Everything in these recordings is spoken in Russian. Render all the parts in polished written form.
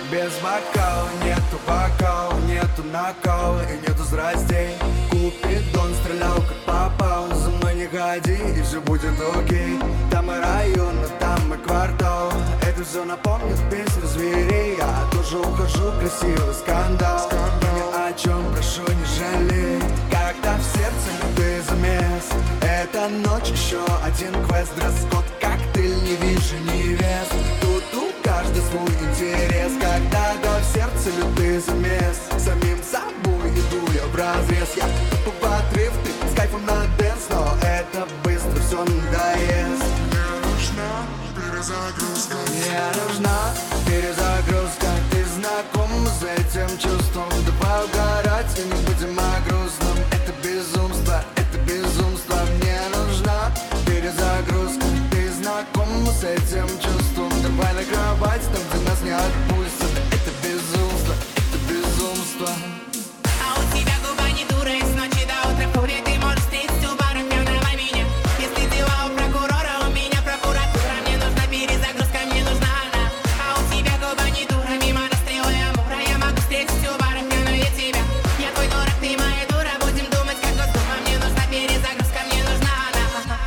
Без бокала, нету накала и нету страстей. Купидон стрелял как попал, за мной не ходи и все будет окей. Там и район, а там и квартал, это все напомнит песню зверей. Я тоже ухожу, красивый скандал, ни о чем прошу не жалей. Когда в сердце лютый замес, эта ночь еще один квест. Дресс-код, коктейль, не вижу невест. Тут у каждый свой интерес. Когда в сердце лютый замес, самим собой иду я вразрез. Я тупо в отрыв, ты с кайфом на дэнс, но это быстро все надоест. Мне нужна перезагрузка. Мне нужна перезагрузка. Ты знаком с этим чувством? Давай угорать и не будем о грустном. Это безумство, это безумство. Мне нужна перезагрузка. Ты знаком с этим чувством? Давай на кровать, там где нас не отпустят. Это безумство, это безумство. А у тебя губа не дура, и с ночи до утра фурия. Ты можешь встретить у бара, давай меня. Если дела у прокурора, у меня прокуратура. Мне нужна перезагрузка, мне нужна она. А у тебя губа не дура, мимо расстрела и амура. Я могу встретить у бара, но я тебя. Я твой дурак, ты моя дура. Будем думать, как Госдума. Мне нужна перезагрузка, мне нужна она.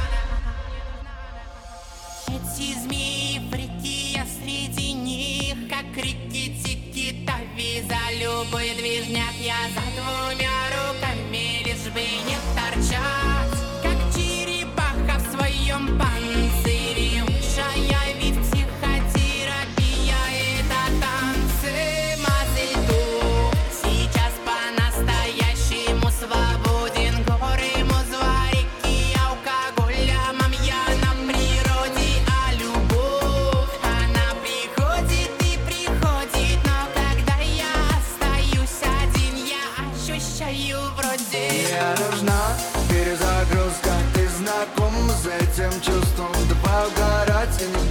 Эти змеи, фрики, я среди них, как реки, тики-тави. За любой движняк я за двумя руками, лишь бы не торчать, как черепаха в своем панцире. Лучшая ведь психотерапия — это танцы. Мазельту сейчас по-настоящему свободен. Горы, музва, реки, алкоголя, мамья на природе. А любовь, она приходит и приходит. Но когда я остаюсь один, я ощущаю вроде. Мне нужна перезагрузка. Ты знаком с этим чувством? Давай угорать и не